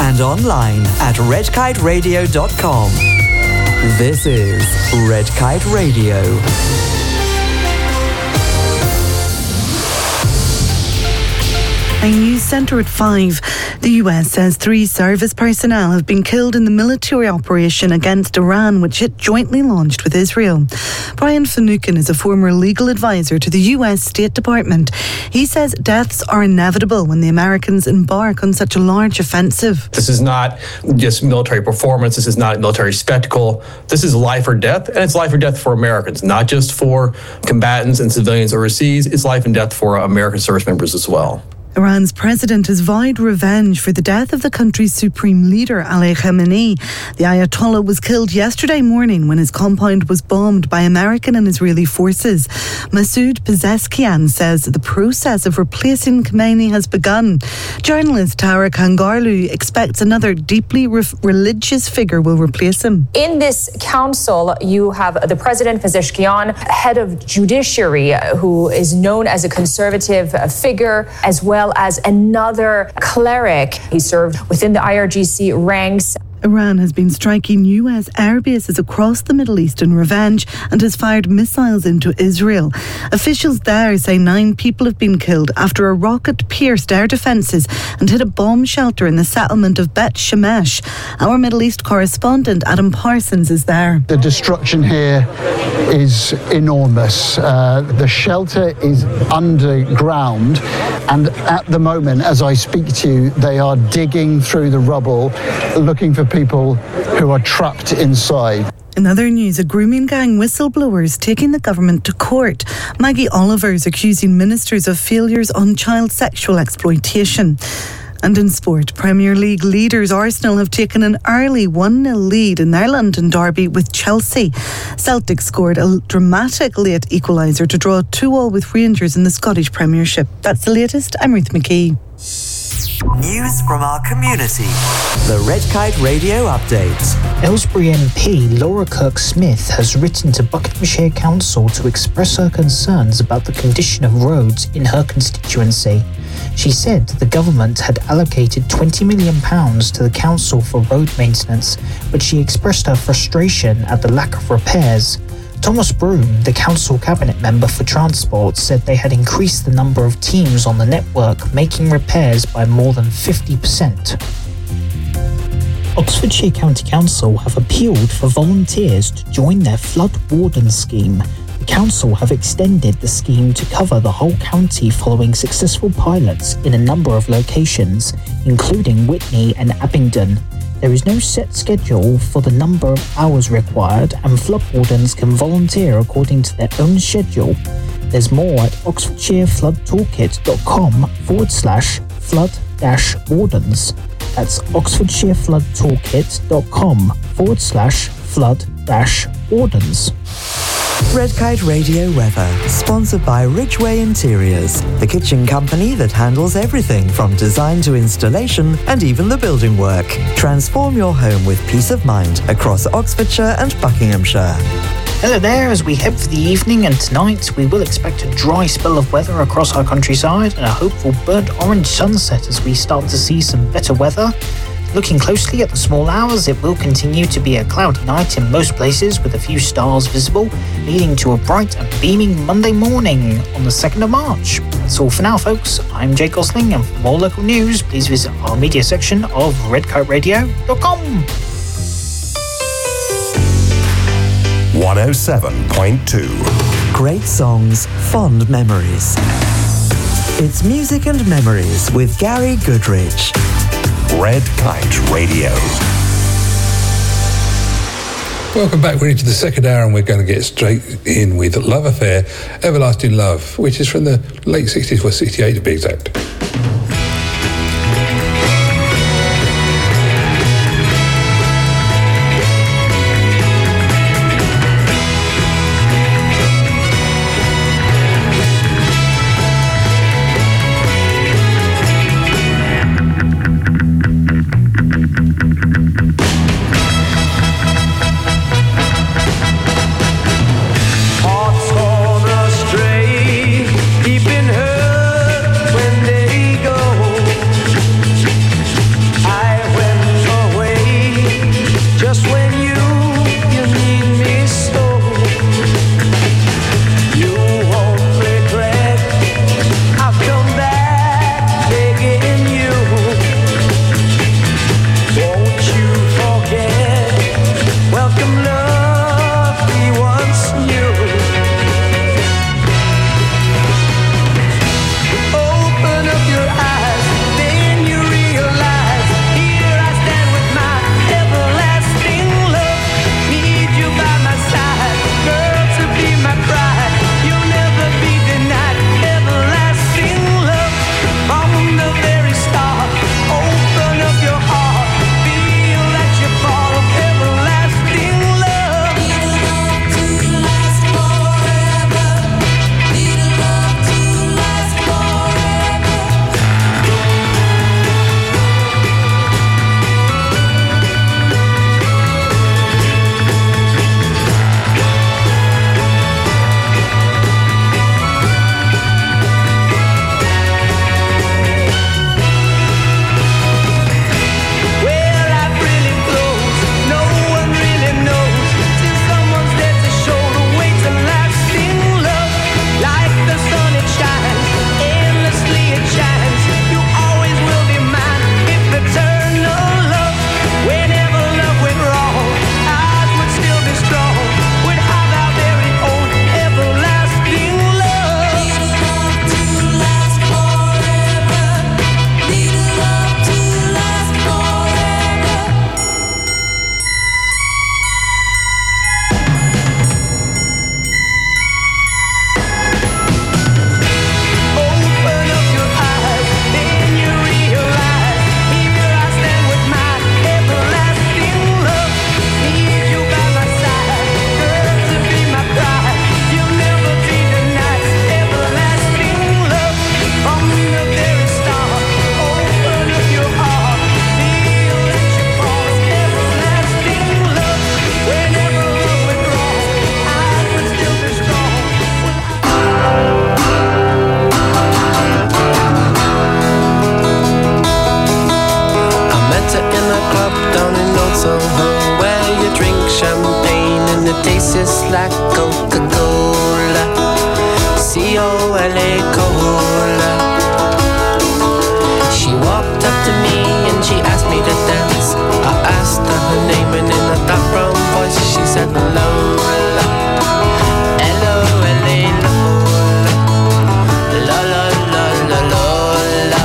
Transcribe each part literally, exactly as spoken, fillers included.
and online at red kite radio dot com. This is Red Kite Radio. A news centre at five. The U S says three service personnel have been killed in the military operation against Iran, which it jointly launched with Israel. Brian Finucane is a former legal advisor to the U S State Department. He says deaths are inevitable when the Americans embark on such a large offensive. This is not just military performance. This is not military spectacle. This is life or death, and it's life or death for Americans, not just for combatants and civilians overseas. It's life and death for American service members as well. Iran's president has vowed revenge for the death of the country's supreme leader, Ali Khamenei. The Ayatollah was killed yesterday morning when his compound was bombed by American and Israeli forces. Masoud Pezeshkian says the process of replacing Khamenei has begun. Journalist Tara Kangarlu expects another deeply re- religious figure will replace him. In this council, you have the president, Pezeshkian, head of judiciary, who is known as a conservative figure, as well as another cleric. He served within the I R G C ranks. Iran has been striking U S air bases across the Middle East in revenge and has fired missiles into Israel. Officials there say nine people have been killed after a rocket pierced air defences and hit a bomb shelter in the settlement of Bet Shemesh. Our Middle East correspondent Adam Parsons is there. The destruction here is enormous. Uh, the shelter is underground, and at the moment, as I speak to you, they are digging through the rubble, looking for people who are trapped inside. In other news, a grooming gang whistleblower is taking the government to court. Maggie Oliver is accusing ministers of failures on child sexual exploitation. And in sport, Premier League leaders Arsenal have taken an early one nil lead in their London derby with Chelsea. Celtic scored a dramatic late equaliser to draw two all with Rangers in the Scottish Premiership. That's the latest. I'm Ruth McKee. News from our community. The Red Kite Radio Update. Aylesbury M P Laura Kirk-Smith has written to Buckinghamshire Council to express her concerns about the condition of roads in her constituency. She said the government had allocated twenty million pounds to the council for road maintenance, but she expressed her frustration at the lack of repairs. Thomas Broom, the council cabinet member for transport, said they had increased the number of teams on the network, making repairs by more than fifty percent. Oxfordshire County Council have appealed for volunteers to join their flood warden scheme. The council have extended the scheme to cover the whole county following successful pilots in a number of locations, including Witney and Abingdon. There is no set schedule for the number of hours required, and flood wardens can volunteer according to their own schedule. There's more at oxfordshireFloodToolkit.com forward slash flood dash wardens. That's oxfordshireFloodToolkit.com forward slash flood dash wardens. Red Kite Radio weather, sponsored by Ridgeway Interiors, the kitchen company that handles everything from design to installation and even the building work. Transform your home with peace of mind across Oxfordshire and Buckinghamshire. Hello there, as we head for the evening, and tonight we will expect a dry spell of weather across our countryside and a hopeful burnt orange sunset as we start to see some better weather. Looking closely at the small hours, it will continue to be a cloudy night in most places with a few stars visible, leading to a bright and beaming Monday morning on the second of March. That's all for now, folks. I'm Jake Gosling, and for more local news, please visit our media section of red kite radio dot com. one oh seven point two. Great songs, fond memories. It's Music and Memories with Gary Goodrich. Red Kite Radio. Welcome back. We're into the second hour and we're going to get straight in with Love Affair, Everlasting Love, which is from the late sixties, well, sixty-eight to be exact. Hearts gone astray, keeping her when they up down in Old Soho, where you drink champagne and it tastes just like Coca-Cola. C O L A Cola. She walked up to me and she asked me to dance. I asked her her name and in a dark brown voice she said Lola. L O L A Lola. La la la la Lola.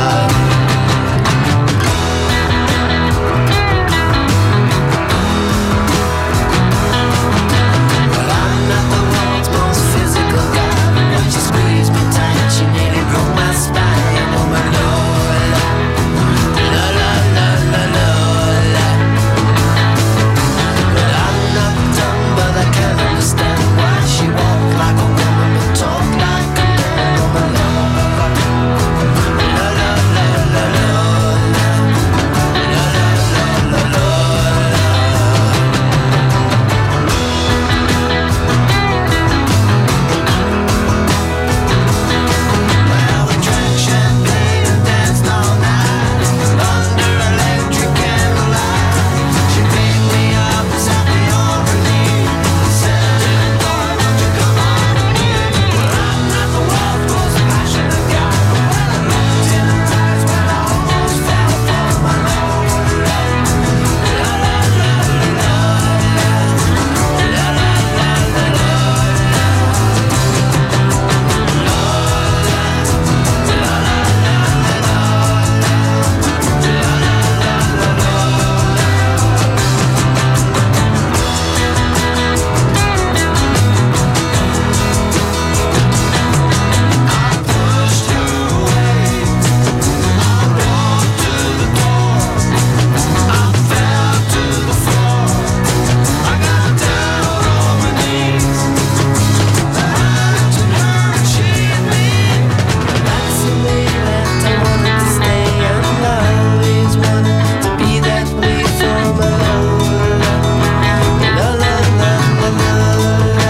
Well, I'm not the world's most physical guy. When she squeezed me tight, she nearly broke my spine. Oh my Lola. La la la la Lola. But I'm not dumb, but I can't understand why she walked like a woman but talked like a man. Oh my Lola. La la la la Lola. La la la la Lola. Well, we drank champagne and danced all night under electric candlelight. She picked me up and sat me on her knee. Said, "Boy, won't you come on with me?" Well, I'm not the world's most passionate guy, but when I looked in her eyes, well, I almost fell for my Lola. La la la la Lola. La la la la pushed her away. I walked to the door. I fell to the floor. I got down on my knees. I looked at her and she at me. That's the way that I wanted to stay, and I always wanted to be that way for my Lola. La la la la Lola.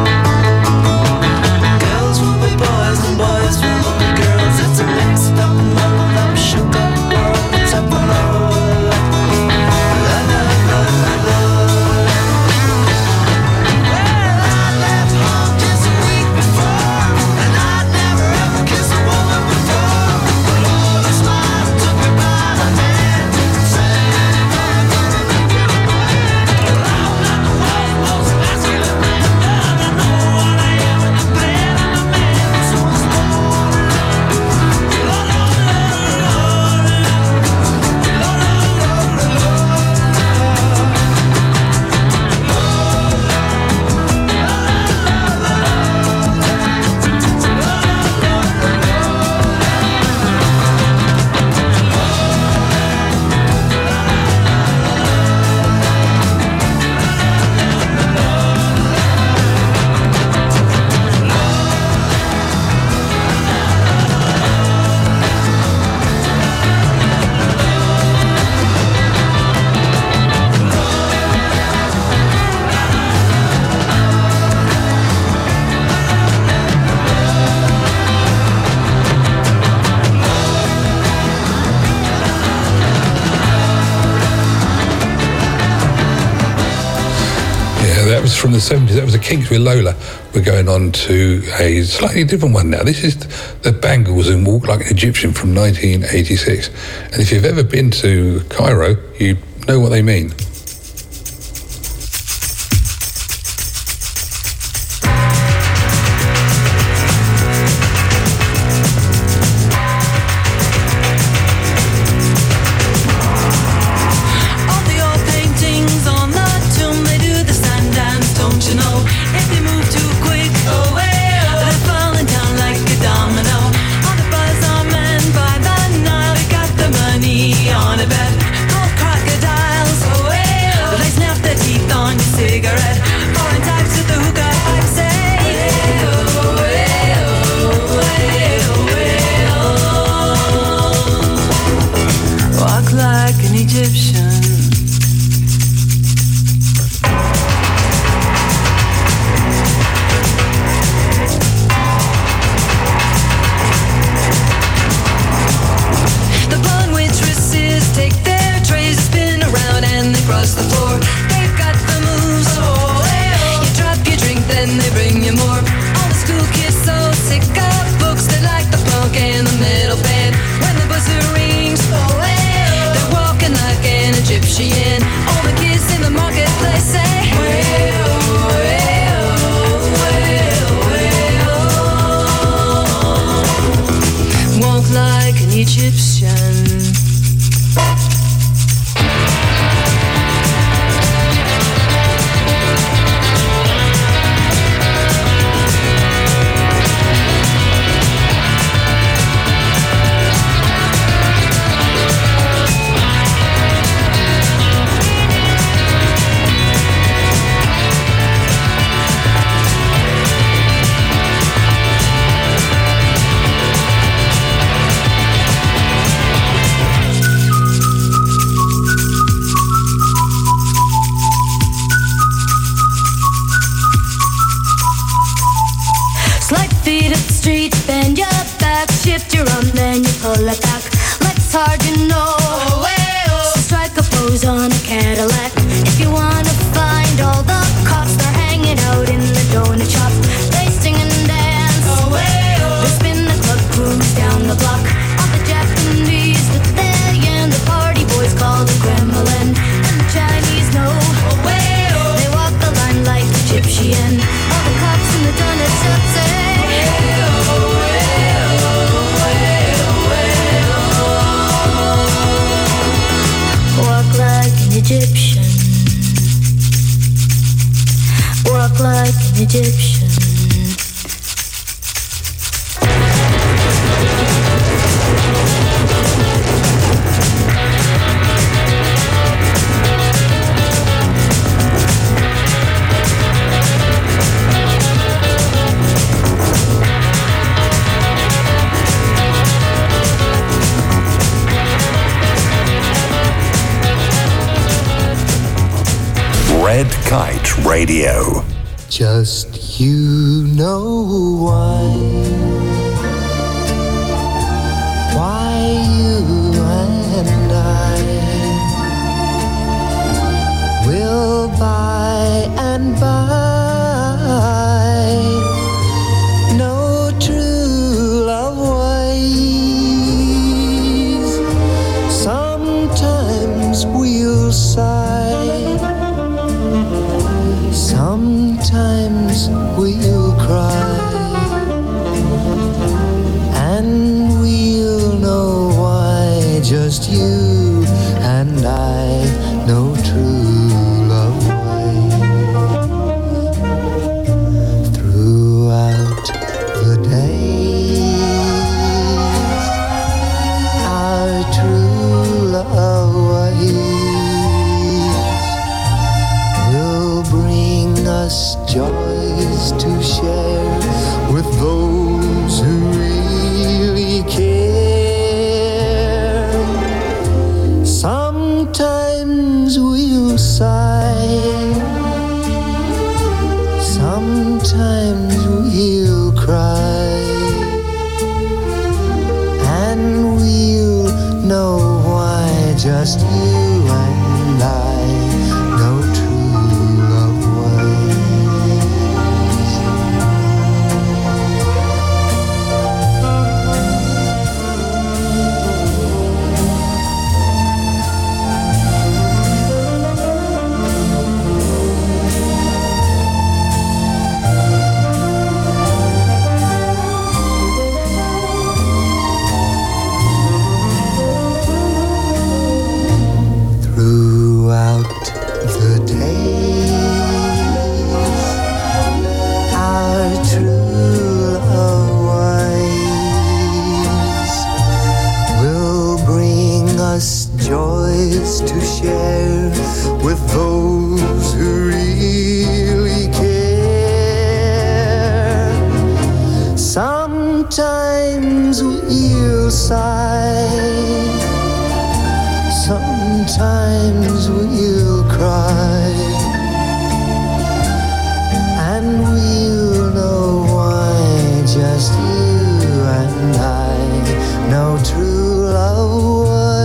Girls will be boys and boys will be girls. It's a mixed up, muddled up, shook up world. It's up a Lola. La la la la Lola. Well, I left home just a week before, and I'd never ever kissed a woman before. But Lola smiled and took me by the hand, saying, "I'm gonna make you a man." Well, I'm not the world's most masculine man, but I know what I am, and I'm glad I'm a man. So it's Lola. La la la la Lola. La la la la Lola. Yeah, that was from the seventies. That was the Kinks with Lola. We're going on to a slightly different one now. This is the Bangles and Walk Like an Egyptian from nineteen eighty-six. And if you've ever been to Cairo, you know what they mean. All the old paintings on the tomb, they do the sand dance, don't you know? If they move too quick, oh, hey, oh, they're falling down like a domino. All the buzz are men by the Nile, they got the money on a bet. Gold crocodiles, oh, hey, oh, they snap their teeth on your cigarette. Foreign types with the hookah pipe say, hey, oh, hey, oh, hey, oh, hey, oh. Walk like an Egyptian. The blonde waitresses take their trays, spin Egyptian. All the kids in the marketplace say, well, well, well, well. Walk like an Egyptian. Shift your arm, then you pull it back. Legs hard, you know. Oh, hey, oh. So strike a pose on a Cadillac. If you wanna find all the cops, they're hanging out in the donut shop. They sing and dance. Oh, hey, oh. They spin the club cruise down the block. All the Japanese, the they and the party boys call the Kremlin. And the Chinese know. Oh, hey, oh. They walk the line like Egyptian. All the cops in the donut shop say, hey, oh, hey. Walk like an Egyptian. Walk like an Egyptian. Red Kite Radio. Just you know why. Why you and I will by and by no true love ways. Sometimes we'll sigh. Sometimes we'll cry, and we'll know why. Just you and I know true love ways. Throughout the days, our true love ways us joys to share with those who really care. Sometimes we'll sigh, sometimes we'll cry, and we'll know why. Just you and I know true. Joys to share with those who really care. Sometimes we'll sigh, sometimes we'll cry, and we'll know why. Just you and I know true love.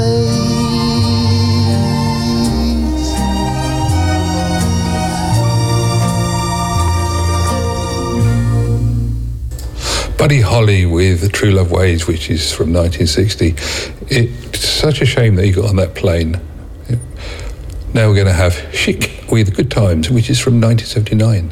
Buddy Holly with True Love Ways, which is from nineteen sixty. It's such a shame that he got on that plane. Now we're going to have Chic with Good Times, which is from nineteen seventy-nine.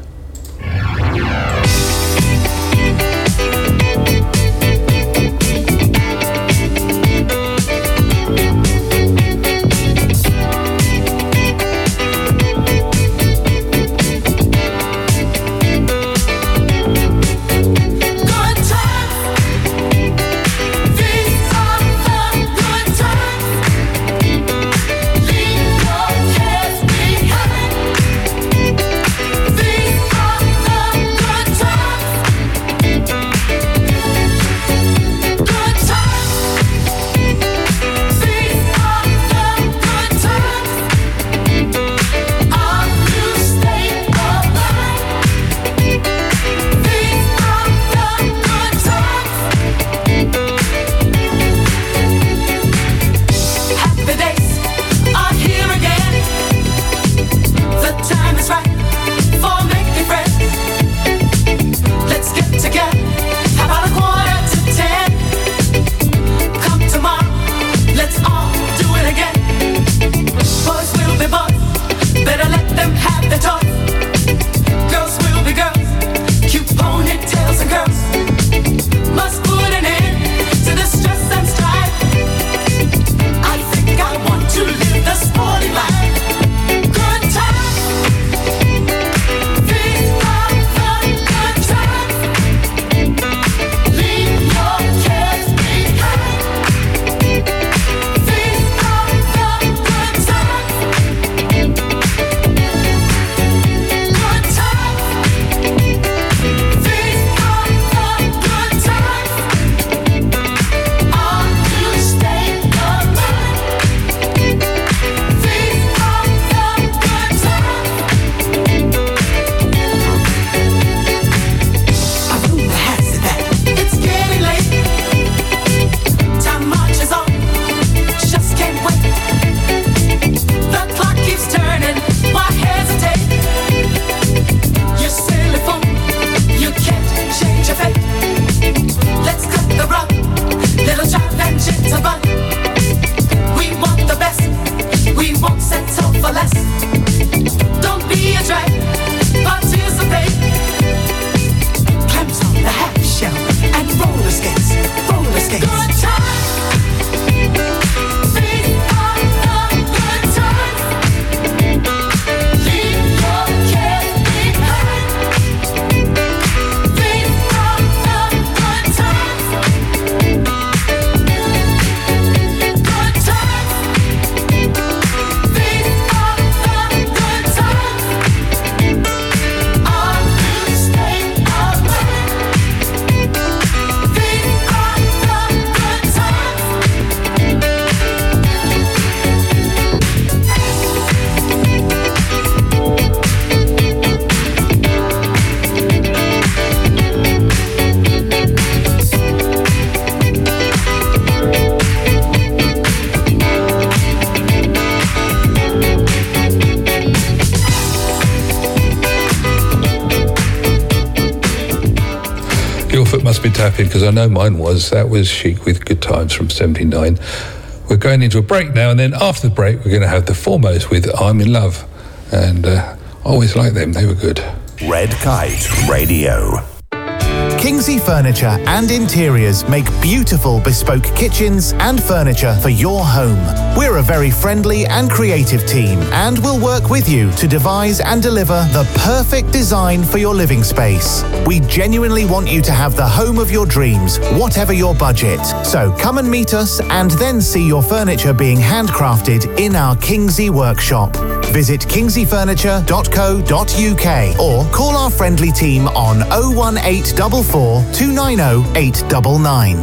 Your foot must be tapping, because I know mine was. That was Chic with Good Times from seventy-nine. We're going into a break now, and then after the break, we're going to have the Foremost with I'm in Love. And uh, I always liked them, they were good. Red Kite Radio. Kingsley Furniture and Interiors make beautiful bespoke kitchens and furniture for your home. We're a very friendly and creative team, and we'll work with you to devise and deliver the perfect design for your living space. We genuinely want you to have the home of your dreams, whatever your budget. So come and meet us and then see your furniture being handcrafted in our Kingsley workshop. Visit kingsley furniture dot co dot uk or call our friendly team on oh one eight four four, two nine oh, eight nine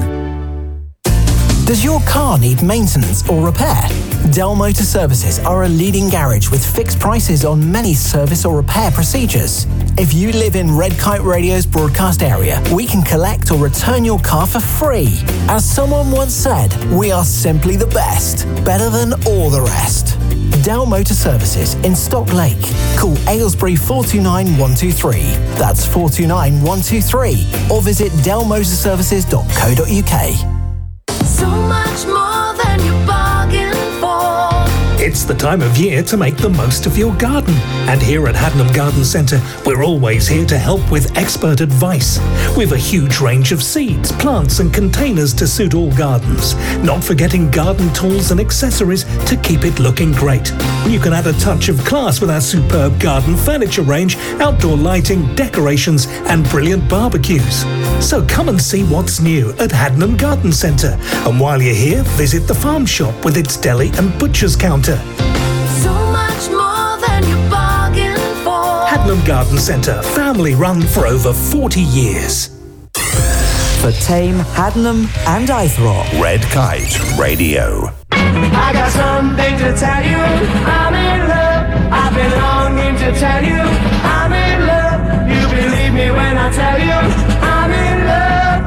nine. Does your car need maintenance or repair? Dell Motor Services are a leading garage with fixed prices on many service or repair procedures. If you live in Red Kite Radio's broadcast area, we can collect or return your car for free. As someone once said, we are simply the best, better than all the rest. Dell Motor Services in Stock Lake. Call Aylesbury four two nine, one two three. That's four two nine, one two three. Or visit dell motor services dot co dot uk. So much more than you bargained for. It's the time of year to make the most of your garden. And here at Hadnam Garden Centre, we're always here to help with expert advice. We've a huge range of seeds, plants and containers to suit all gardens. Not forgetting garden tools and accessories to keep it looking great. You can add a touch of class with our superb garden furniture range, outdoor lighting, decorations and brilliant barbecues. So come and see what's new at Hadnam Garden Centre. And while you're here, visit the farm shop with its deli and butcher's counter. So much more than you bargained for. Hadnam Garden Centre, family run for over forty years. For Tame, Hadnam and Eyethrope. Red Kite Radio. I got something to tell you. I'm in love. I've been longing to tell you. I'm in love. You believe me when I tell you. I'm in love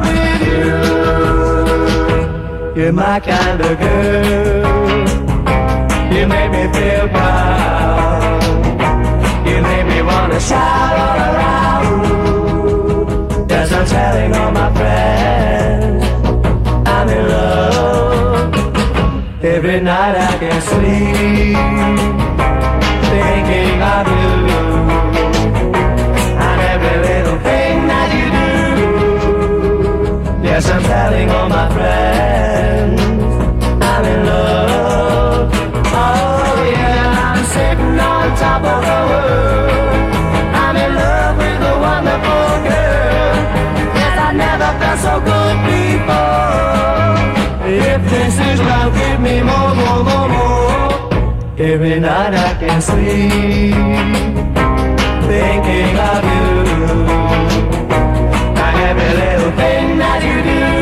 with you. You're my kind of girl. You make me feel proud. You make me wanna shout all around. Yes, I'm telling all my friends I'm in love. Every night I can sleep thinking of you. And every little thing that you do. Yes, I'm telling all my friends I'm in love. Oh yeah, I'm sitting on top of the world. I'm in love with a wonderful girl. Yes, I never felt so good before. If this is love, give me more, more, more, more. Every night I can sleep thinking of you. And every little thing that you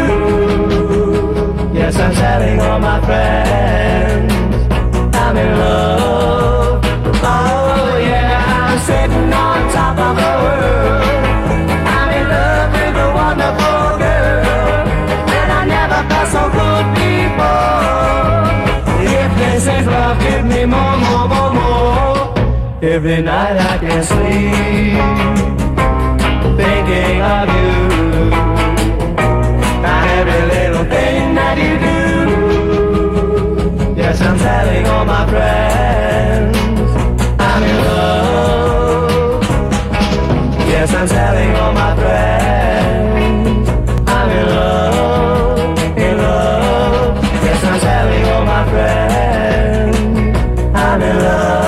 do. Yes, I'm telling all my friends I'm in love. Oh yeah, I'm sitting on top of the world. I'm in love with a wonderful girl. And I never felt so good before. If this is love, give me more, more, more, more. Every night I can sleep thinking of you. And every little thing that you do. Yes, I'm telling all my friends I'm in love. Yes, I'm telling all my friends I'm in love, in love. Yes, I'm telling all my friends I'm in love.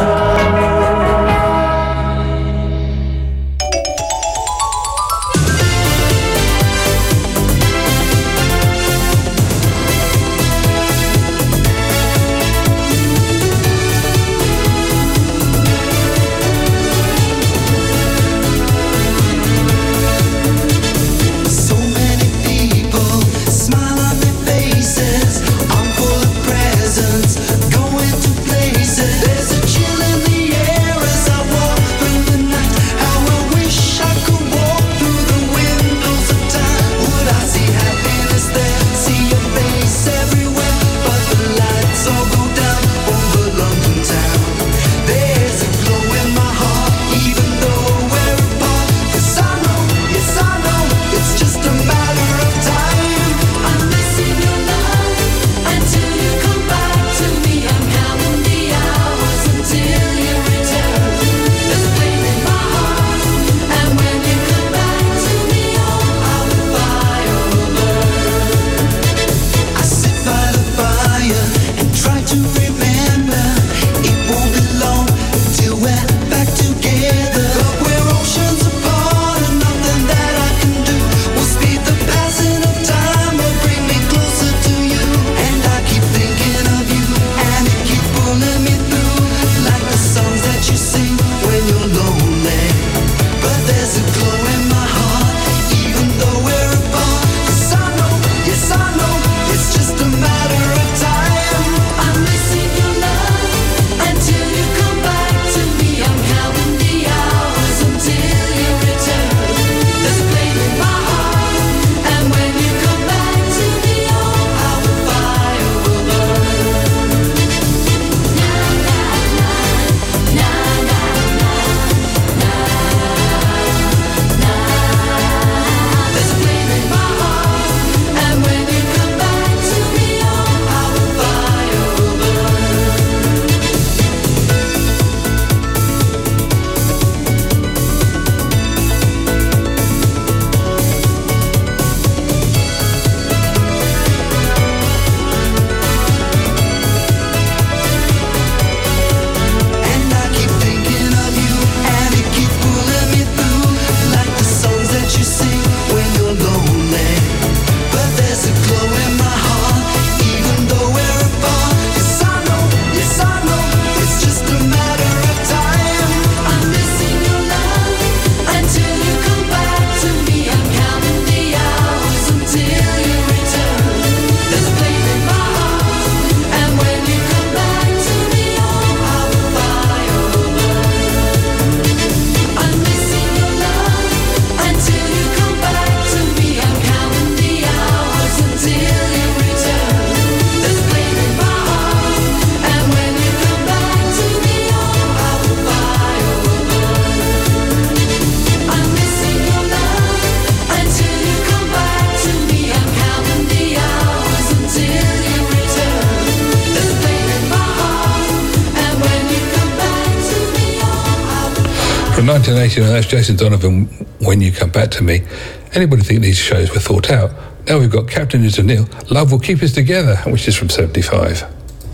From nineteen eighty-nine, that's Jason Donovan, When You Come Back to Me. Anybody think these shows were thought out? Now we've got Captain Is O'Neill, Love Will Keep Us Together, which is from seventy-five.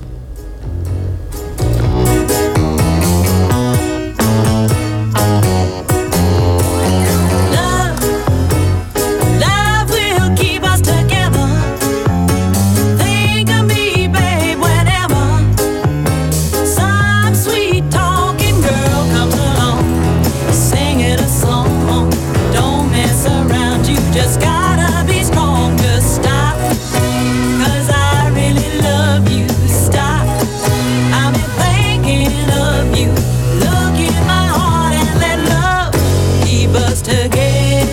Love will keep us together. Think of me, babe, whenever some sweet talking girl comes along, singing a song. Don't mess around, you just gotta be strong. Just stop, 'cause I really love you. Stop, I've been thinking of you. Look in my heart and let love keep us together.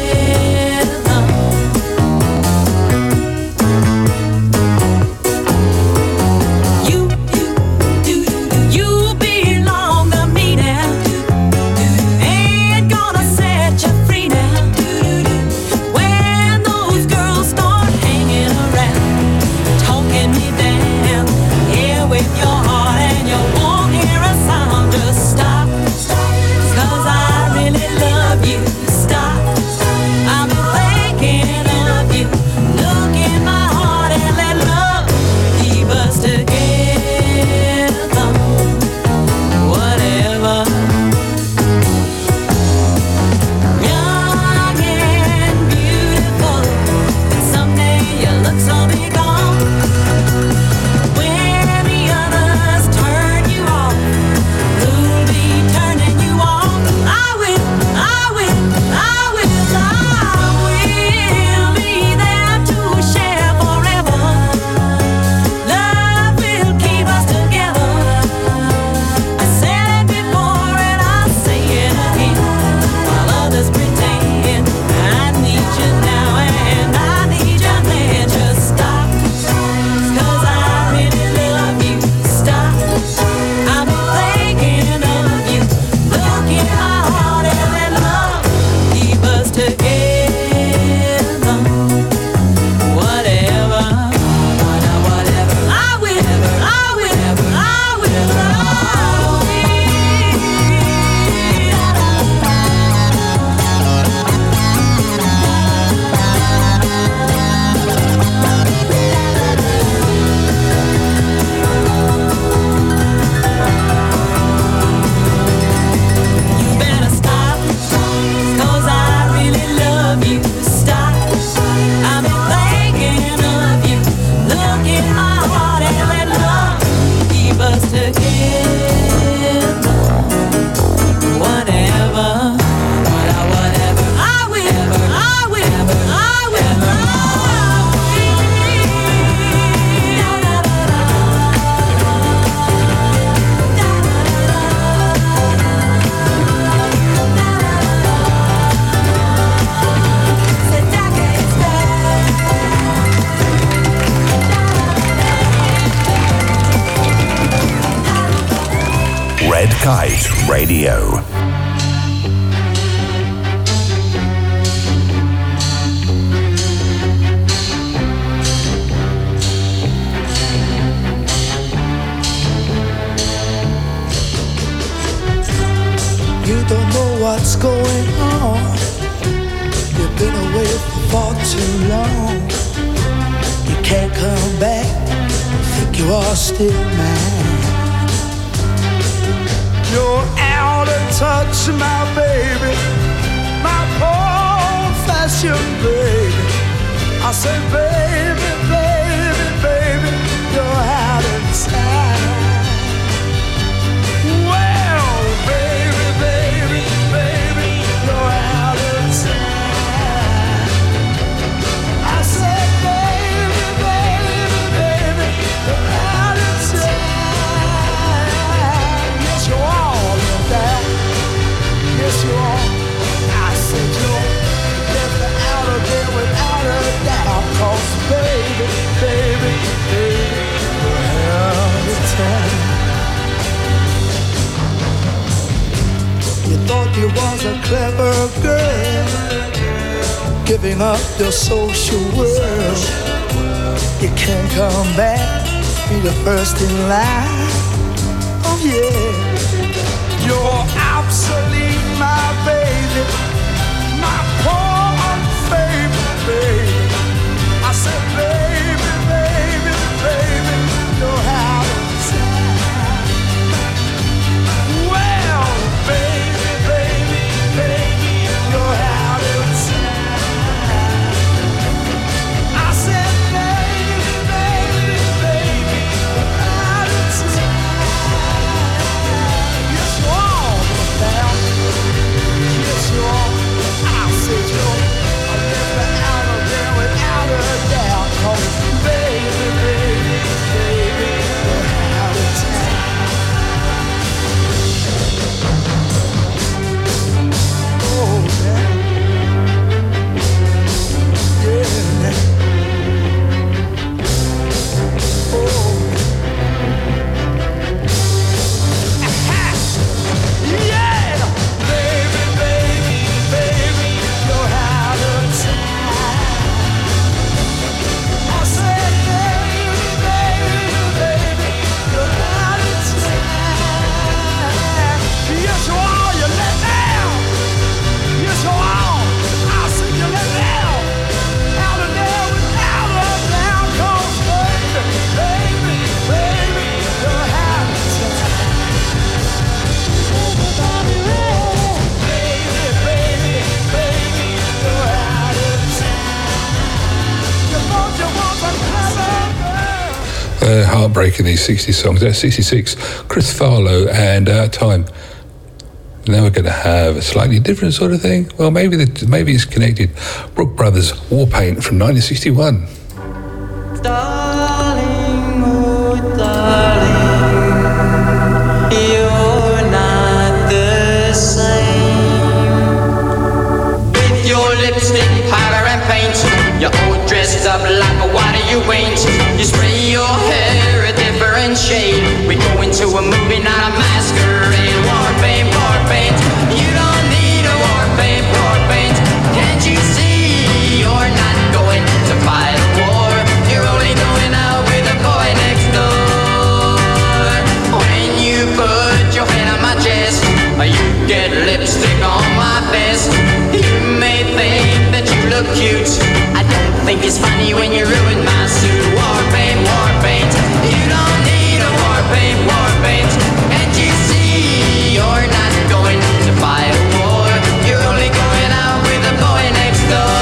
You, you, do, you belong to me now. Ain't gonna set you free now. When those girls start hanging around, talking me down, yeah, with your heart and you won't hear a sound. Just stop, 'cause I really love you. Stop, I've been thinking of you. Look in my heart and let love keep us together. Whatever. Young and beautiful, and someday your looks will be gone. When the others turn you off, who'll be turning you on? I will, I will, I will, I will be there to share forever. Love will keep us together. I said it before and I'll say it again. While others pretend, I need you now and I need you then. Just stop, 'cause I really love you. Stop, I've been thinking of you. Look in my heart and let love keep us together. Whatever, whatever, I will, I will, I will, I You better stop, 'cause I really love you. Stop, I've been thinking of you. Look in my heart and let love keep us together. Whatever, whatever, I will, I will, I will, Red Kite Radio. You don't know what's going on. You've been away for far too long. You can't come back. Think you are still mine. You're out of touch, my baby, my old-fashioned baby. I said, baby, baby, baby, you're out of time. Well, baby, baby, baby, you're out of time. I said, baby, baby, baby, you're out of time. Yes, you are in that. Yes, you are. I said you're left out of there without a doubt. 'Cause baby, baby, baby, you're out of time. You thought you was a clever girl, giving up your social world. You can't come back, be the first in line. Oh yeah, you're obsolete, my heartbreaking, these sixties songs. That's sixty-six, Chris Farlow and uh, Time. Now we're going to have a slightly different sort of thing. Well, maybe the, maybe it's connected. Brook Brothers, War Paint from nineteen sixty-one. Darling, oh darling, you're not the same. With your lipstick, powder and paint, you're all dressed up like a water you ain't. You spray your hair a different shade. We go into a movie, not a masquerade. War paint, war paint, you don't need a war paint, war paint. Can't you see you're not going to fight a war? You're only going out with the boy next door. When you put your hand on my chest, you get lipstick on my vest. You may think that you look cute, I don't think it's funny when you ruin my suit. War paint, war paint, you don't need a war paint, war paint. Can't you see you're not going to fight a war? You're only going out with the boy next door.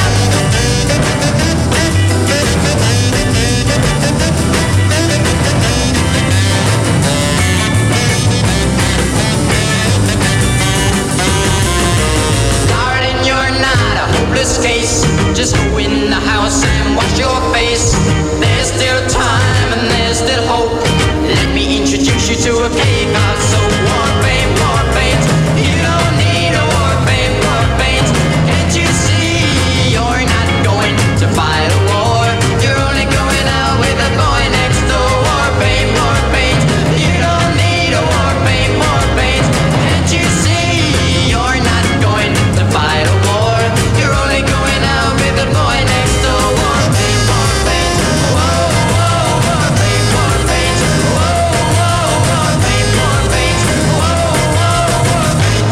Darling, you're not a hopeless case. Just go in the house and wash your face. There's still time and there's still hope. Let me introduce you to a cake of soap. War paint, war paint, you don't need a war paint, war paint. Can't you see you're not going to fight a war? You're only going out with the boy next door. War paint, war paint, you don't need a war paint, war paint. Can't you see you're not going to fight a war? You're only going out with the boy next door. War paint, war paint, whoa, whoa, war paint, war paint, whoa, whoa, war paint, war paint, whoa, whoa, war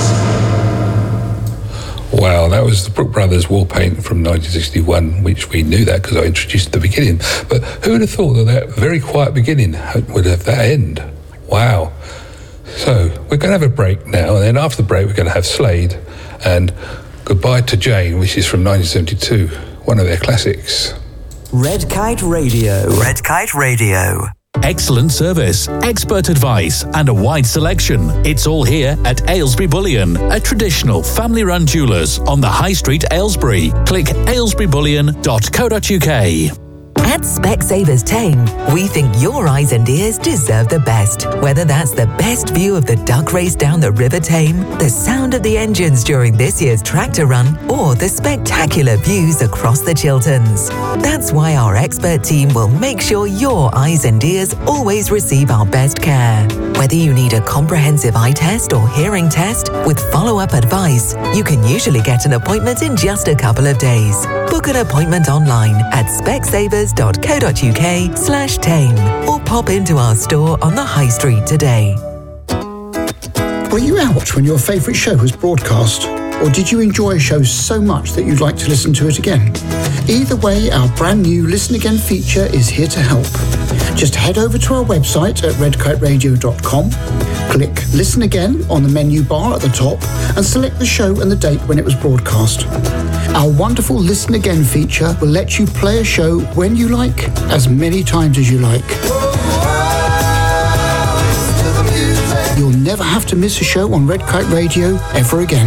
paint. Wow, that was the Brook Brothers War Paint from nineteen sixty-one, which we knew that because I introduced at the beginning. But who would have thought that that very quiet beginning would have that end? Wow. So we're going to have a break now, and then after the break we're going to have Slade and Goodbye to Jane, which is from nineteen seventy-two, one of their classics. Red Kite Radio. Red Kite Radio. Excellent service, expert advice, and a wide selection. It's all here at Aylesbury Bullion, a traditional family-run jewellers on the High Street, Aylesbury. Click aylesbury bullion dot co dot uk. At Specsavers Tame, we think your eyes and ears deserve the best. Whether that's the best view of the duck race down the River Tame, the sound of the engines during this year's tractor run, or the spectacular views across the Chilterns. That's why our expert team will make sure your eyes and ears always receive our best care. Whether you need a comprehensive eye test or hearing test with follow-up advice, you can usually get an appointment in just a couple of days. Book an appointment online at specsavers dot co dot uk slash tame or pop into our store on the High Street today. Were you out when your favourite show was broadcast? Or did you enjoy a show so much that you'd like to listen to it again? Either way, our brand new Listen Again feature is here to help. Just head over to our website at red kite radio dot com, click Listen Again on the menu bar at the top, and select the show and the date when it was broadcast. Our wonderful Listen Again feature will let you play a show when you like, as many times as you like. You'll never have to miss a show on Red Kite Radio ever again.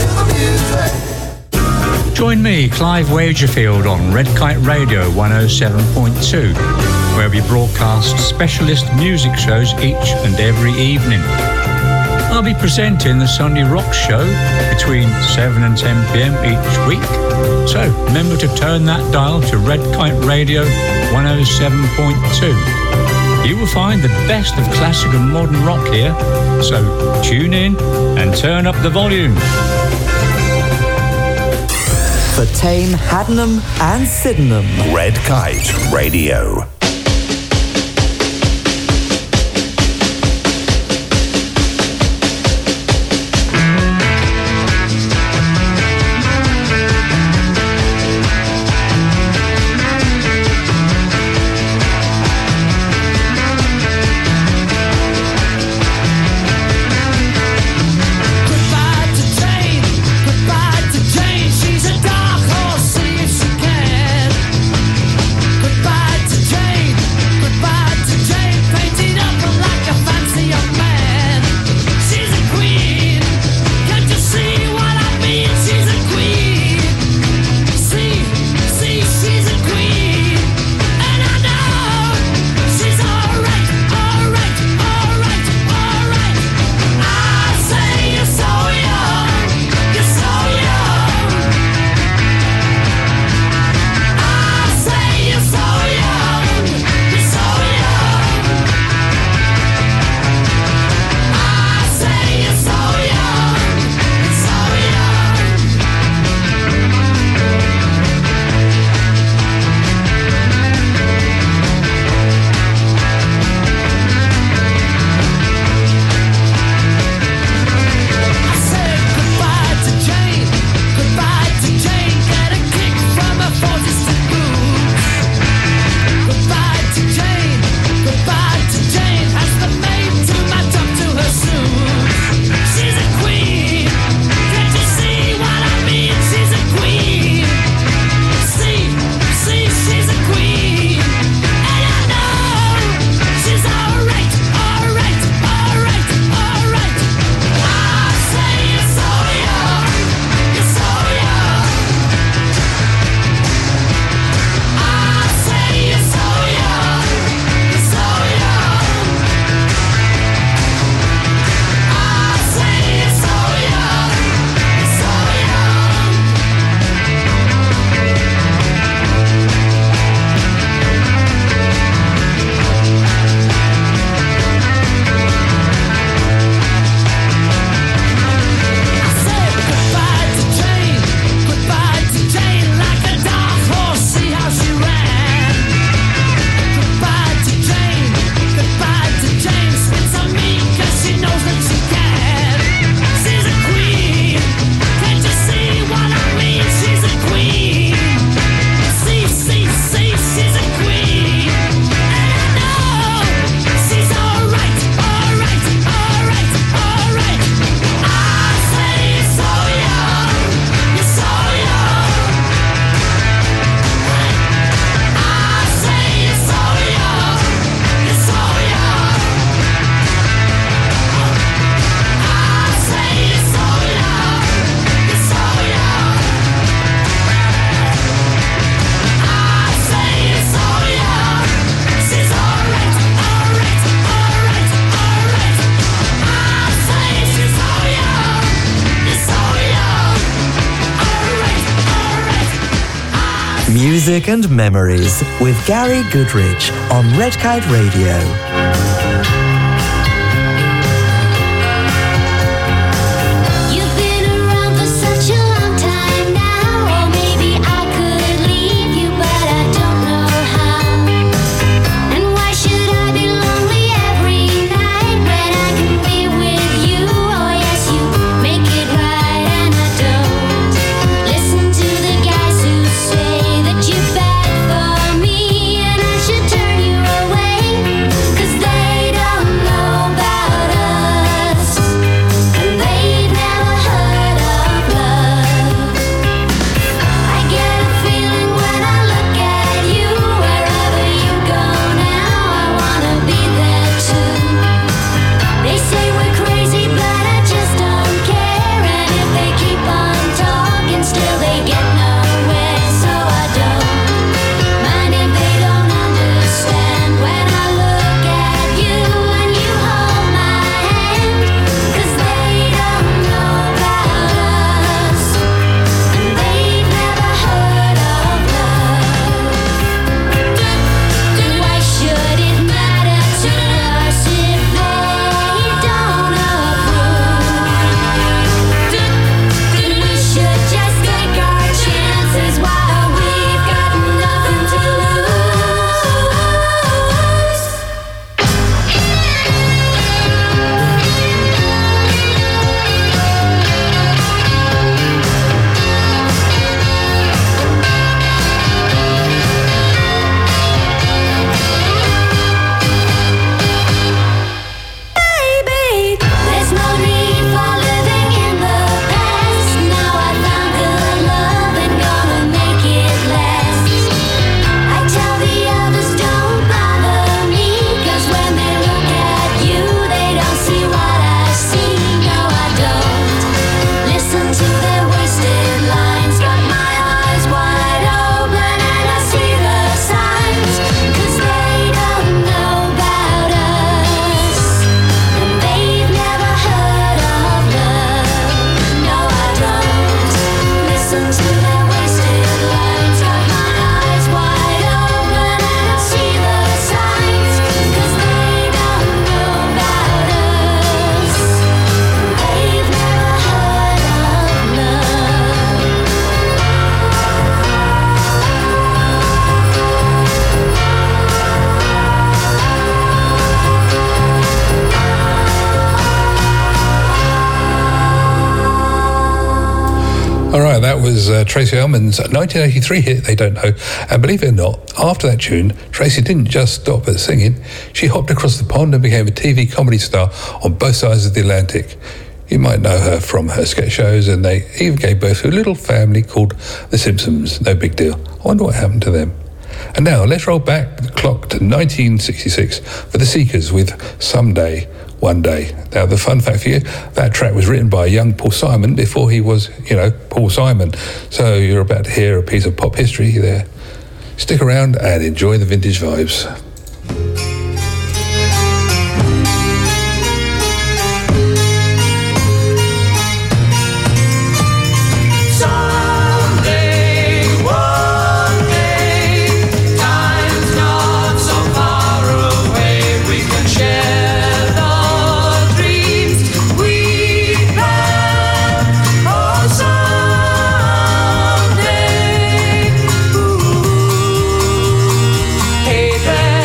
Join me, Clive Wagerfield, on Red Kite Radio one oh seven point two, where we broadcast specialist music shows each and every evening. I'll be presenting the Sunday Rock Show between seven and ten p.m. each week. So remember to turn that dial to Red Kite Radio one oh seven point two. You will find the best of classic and modern rock here. So tune in and turn up the volume. For Tame, Haddenham and Sydenham. Red Kite Radio. She's a dark horse, see if she can. Goodbye to Jane. Music and memories with Gary Goodrich on Red Kite Radio. You've been around for such a long time now, or maybe I could leave you, but I don't know how. And why should I be lonely every night when I can be with you? Oh yes, you make it right, and I don't listen to the guys who say that you're bad for me, and I should turn you away, 'cause they don't know about us, and they've never heard of love. I get a feeling when I look at you, wherever you go now, I wanna be there too. They say we're crazy, but I just don't care, and if they keep on talking, still they get nowhere, so I don't mind if they don't understand when I look at you and you hold my hand, 'cause they don't know about us, and they've never heard of love. Then why should it matter to us if they don't approve? Then we should just take our chances while we've got nothing to lose. Baby, there's no need for living in the past. Now I found good love and gonna make it last. I tell the others don't bother me, 'cause when they look at you, they don't see what I see. No, I don't listen to their wasted lines. Got my eyes wide open and I see the signs, 'cause they don't know about us, and they've never heard of love. No, I don't listen to their wasted lines. Got my eyes wide open and I see the signs, 'cause they don't know about us, and they've never heard of love. All right, that was uh, Tracy Ullman's nineteen eighty-three hit, They Don't Know. And believe it or not, after that tune, Tracy didn't just stop at singing. She hopped across the pond and became a T V comedy star on both sides of the Atlantic. You might know her from her sketch shows, and they even gave birth to a little family called The Simpsons. No big deal. I wonder what happened to them. And now, let's roll back the clock to nineteen sixty-six for The Seekers with Someday, One Day. Now, the fun fact for you, that track was written by a young Paul Simon before he was, you know, Paul Simon. So you're about to hear a piece of pop history there. Stick around and enjoy the vintage vibes. Someday, one day, time's not so far away. We can share the dreams we had. Oh, someday. Ooh. Hey there.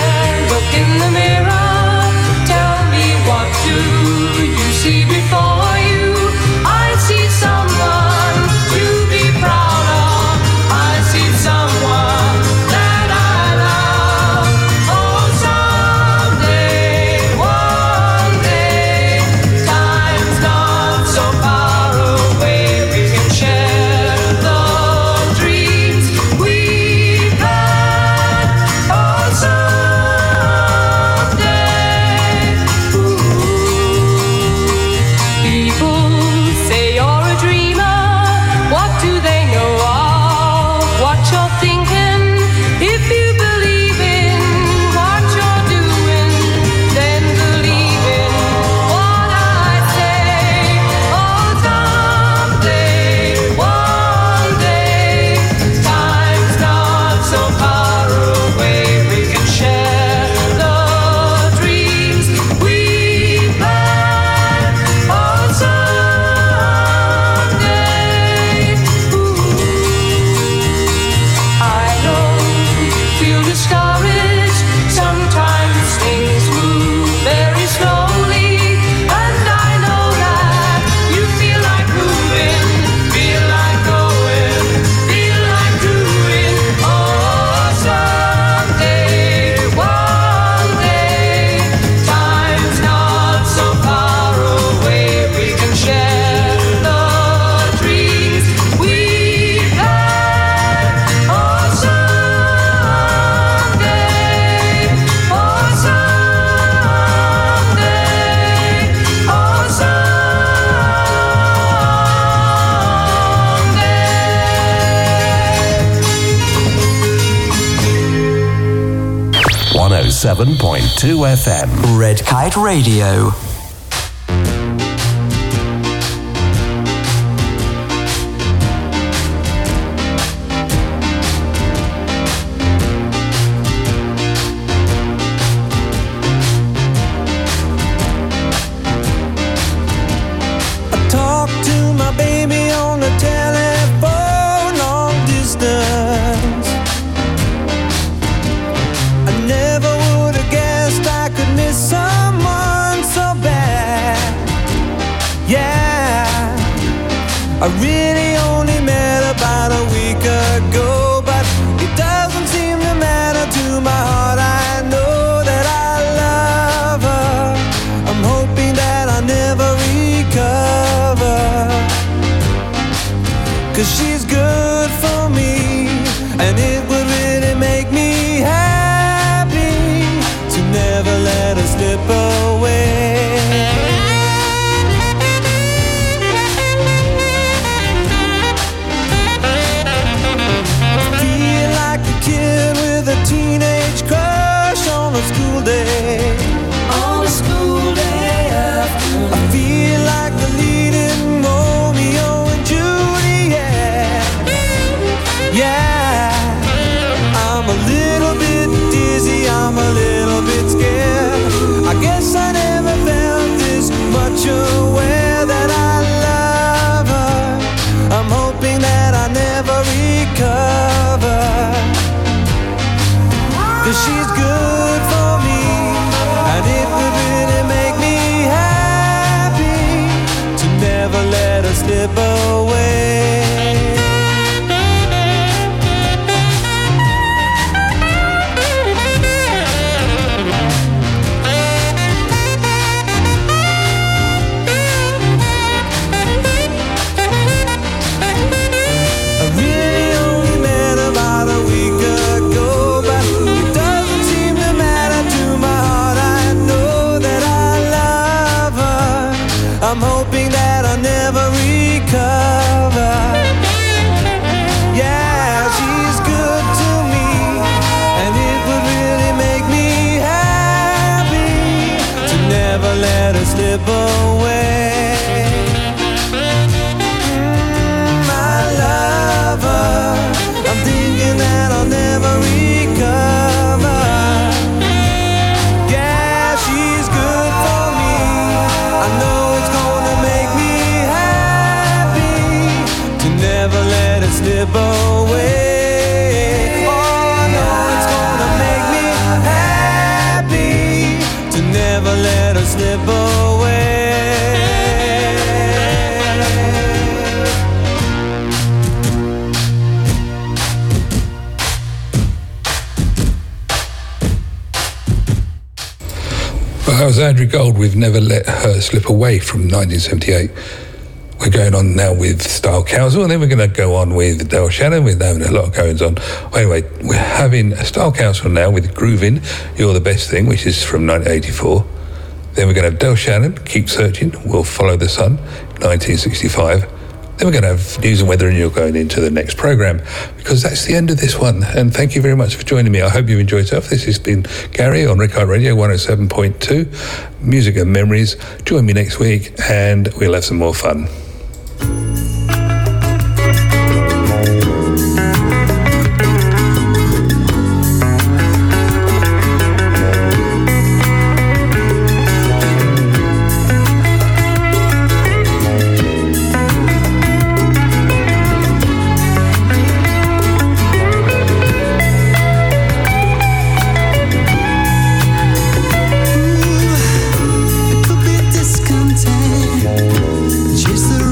seven point two F M. Red Kite Radio. I really only met about a week ago, but it doesn't seem to matter to my heart. I know that I love her. I'm hoping that I'll never recover, 'cause she's good for me, and it would really make me happy to never let her slip away. Teenage crush on a school day. On a school day afternoon. I feel like the leading Romeo and Juliet. Yeah, I'm a little bit dizzy, I'm a little bit scared. I guess I never felt this much aware that I love her. I'm hoping that I never recover, 'cause she's good for me, and it would really make me happy to never let her slip away. I really only met about a week ago, but I'm hoping that I'll never recover. Yeah, she's good to me, and it would really make me happy to never let her slip away. Mm, I love her. I'm thinking that I'll never recover. Yeah, she's good for me. I know never let it slip away. Oh, I know it's gonna make me happy to never let her slip away. Well, that was Andrew Gold with Never Let Her Slip Away from nineteen seventy-eight. We're going on now with Style Council, and then we're going to go on with Del Shannon. We're having a lot of goings on. Anyway, we're having a Style Council now with Groovin', You're the Best Thing, which is from nineteen eighty-four. Then we're going to have Del Shannon, Keep Searching, We'll Follow the Sun, nineteen sixty-five. Then we're going to have News and Weather, and you're going into the next programme, because that's the end of this one. And thank you very much for joining me. I hope you've enjoyed yourself. This has been Gary on Red Kite Radio one oh seven point two, Music and Memories. Join me next week, and we'll have some more fun. Chase the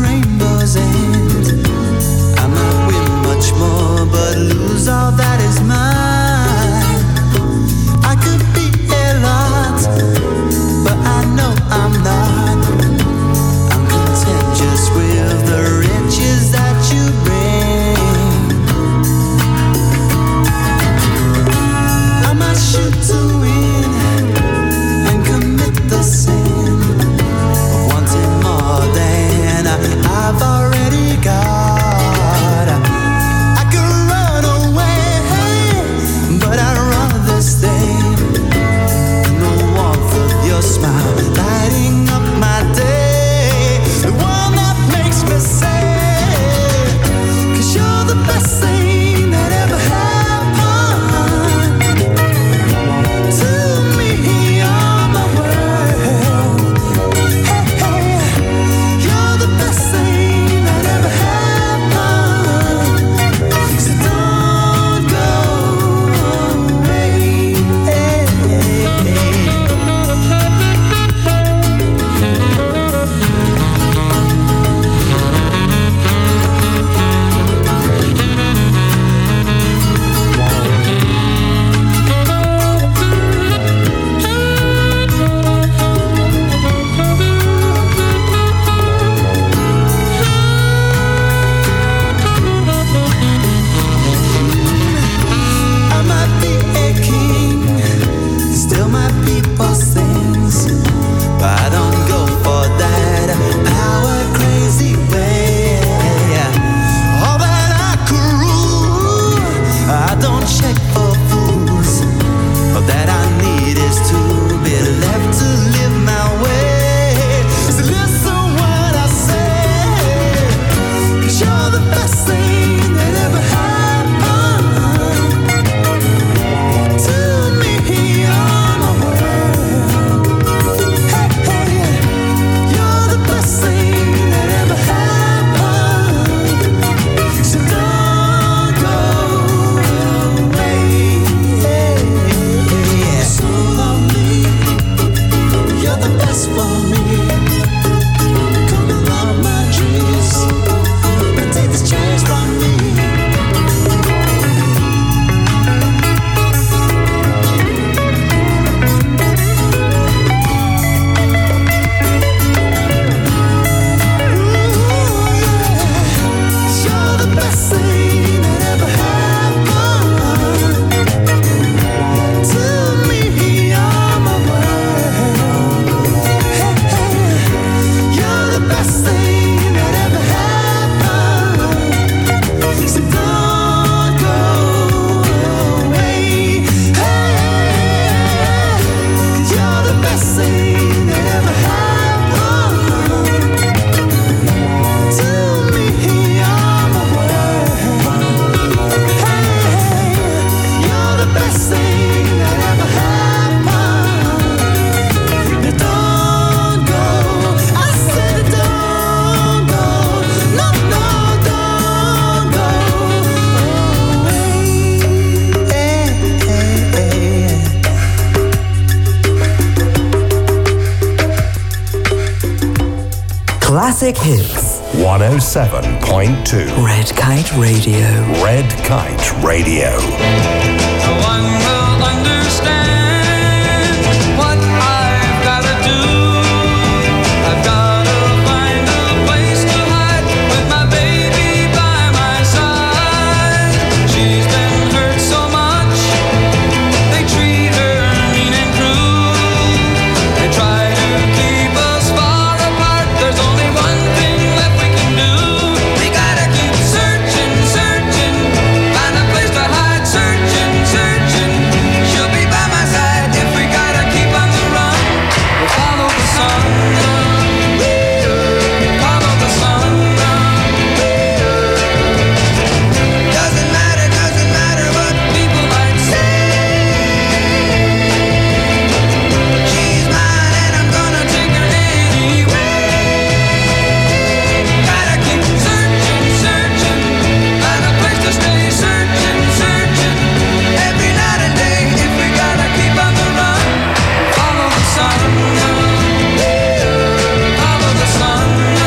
classic hits. one oh seven point two. Red Kite Radio. Red Kite Radio. No one will understand what I've gotta do. I've gotta find a place to hide with my baby by my side. She's been hurt so much, they treat her mean and cruel. They try to keep us far apart. There's only one thing left we can do. We gotta keep searching, searching, find a place to hide, searching, searching. She'll be by my side if we gotta keep on the run. We'll follow the sun, follow the sun. Doesn't matter, doesn't matter what people might say. She's mine and I'm gonna take her anyway. Gotta keep searching, searching, find a place to stay, searching, searching. Every night and day, if we gotta keep on the run, follow the sun, follow the sun.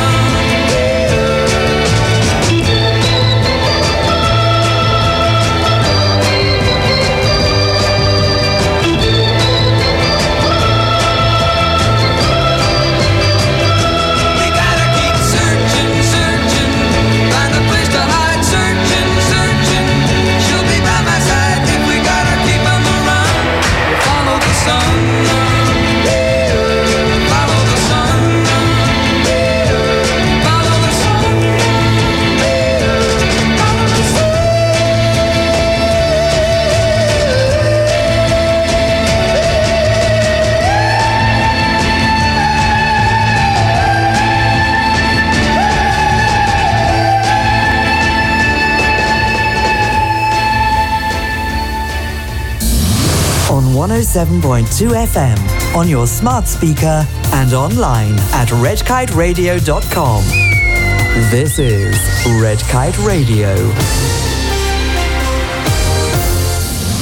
We gotta keep searching, searching, find a place to hide, searching, searching. She'll be by my side if we gotta keep on the run. Follow the sun, follow the sun, follow the sun, follow the sun. On one oh seven point two F M, on your smart speaker, and online at red kite radio dot com. This is Red Kite Radio.